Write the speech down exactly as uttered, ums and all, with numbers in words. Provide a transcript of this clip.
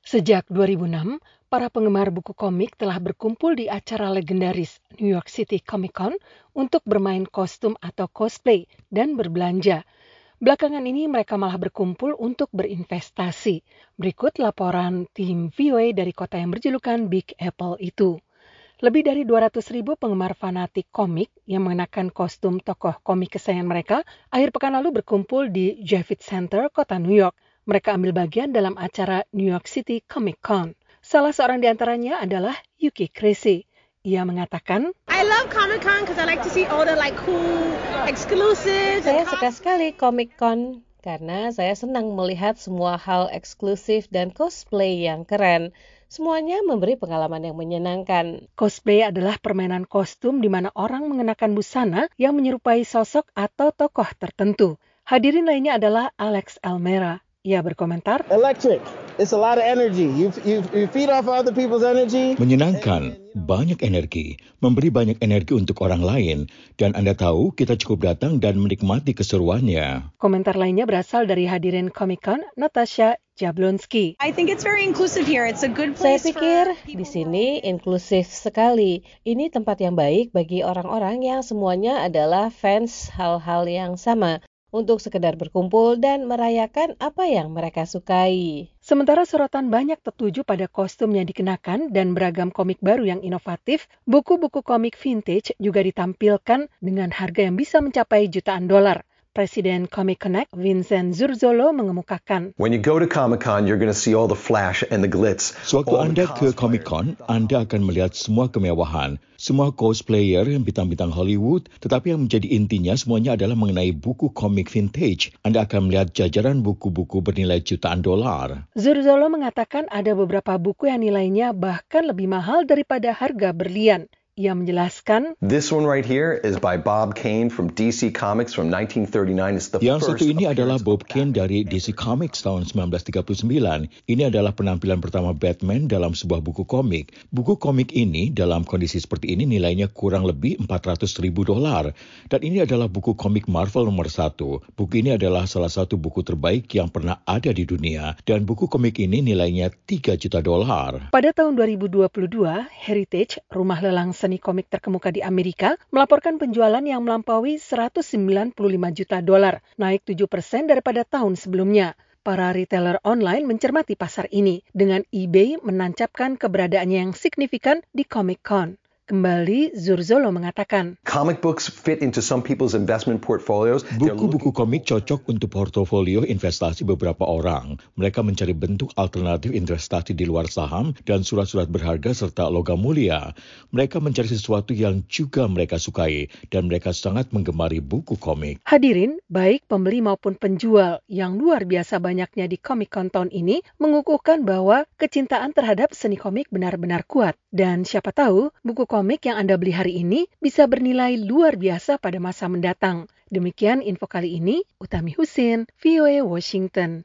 Sejak dua ribu enam, para penggemar buku komik telah berkumpul di acara legendaris New York City Comic Con untuk bermain kostum atau cosplay dan berbelanja. Belakangan ini mereka malah berkumpul untuk berinvestasi. Berikut laporan tim V O A dari kota yang berjulukan Big Apple itu. Lebih dari dua ratus ribu penggemar fanatik komik yang mengenakan kostum tokoh komik kesayangan mereka akhir pekan lalu berkumpul di Javits Center, kota New York. Mereka ambil bagian dalam acara New York City Comic Con. Salah seorang di antaranya adalah Yuki Crazy. Ia mengatakan, I love Comic Con because I like to see all the like cool exclusives. Saya suka sekali Comic Con karena saya senang melihat semua hal eksklusif dan cosplay yang keren. Semuanya memberi pengalaman yang menyenangkan. Cosplay adalah permainan kostum di mana orang mengenakan busana yang menyerupai sosok atau tokoh tertentu. Hadirin lainnya adalah Alex Almera. Ia berkomentar, Electric. It's a lot of energy. You, you, you feed off other people's energy. Menyenangkan, banyak energi, memberi banyak energi untuk orang lain, dan Anda tahu kita cukup datang dan menikmati keseruannya. Komentar lainnya berasal dari hadirin Comic-Con, Natasha Jablonski. I think it's very inclusive here. It's a good Saya place pikir for di sini inklusif sekali. Ini tempat yang baik bagi orang-orang yang semuanya adalah fans hal-hal yang sama, untuk sekedar berkumpul dan merayakan apa yang mereka sukai. Sementara sorotan banyak tertuju pada kostum yang dikenakan dan beragam komik baru yang inovatif, buku-buku komik vintage juga ditampilkan dengan harga yang bisa mencapai jutaan dolar. Presiden Comic Connect, Vincent Zurzolo, mengemukakan, When you go to Comic-Con, you're going to see all the flash and the glitz. Sewaktu Anda ke Comic Con, Anda akan melihat semua kemewahan, semua cosplayer yang bintang-bintang Hollywood, tetapi yang menjadi intinya semuanya adalah mengenai buku komik vintage. Anda akan melihat jajaran buku-buku bernilai jutaan dolar. Zurzolo mengatakan ada beberapa buku yang nilainya bahkan lebih mahal daripada harga berlian. Ia menjelaskan, This one right here is by Bob Kane from D C Comics from nineteen thirty-nine. It's the Yang first satu ini adalah appearance Bob of Kane Batman. dari D C Comics tahun sembilan belas tiga puluh sembilan. Ini adalah penampilan pertama Batman dalam sebuah buku komik. Buku komik ini dalam kondisi seperti ini nilainya kurang lebih empat ratus ribu dolar. Dan ini adalah buku komik Marvel nomor satu. Buku ini adalah salah satu buku terbaik yang pernah ada di dunia. Dan buku komik ini nilainya tiga juta dolar. pada tahun dua ribu dua puluh dua, Heritage, rumah lelang seni komik terkemuka di Amerika, melaporkan penjualan yang melampaui seratus sembilan puluh lima juta dolar, naik tujuh persen daripada tahun sebelumnya. Para retailer online mencermati pasar ini, dengan eBay menancapkan keberadaannya yang signifikan di Comic-Con. Kembali, Zurzolo mengatakan, Comic books fit into some people's investment portfolios. They're Buku-buku looking- komik cocok untuk portofolio investasi beberapa orang. Mereka mencari bentuk alternatif investasi di luar saham dan surat-surat berharga serta logam mulia. Mereka mencari sesuatu yang juga mereka sukai dan mereka sangat menggemari buku komik. hadirin, baik pembeli maupun penjual yang luar biasa banyaknya di Comic-Con tahun ini mengukuhkan bahwa kecintaan terhadap seni komik benar-benar kuat. Dan siapa tahu, buku komik yang Anda beli hari ini bisa bernilai luar biasa pada masa mendatang. Demikian info kali ini, Utami Husin, V O A Washington.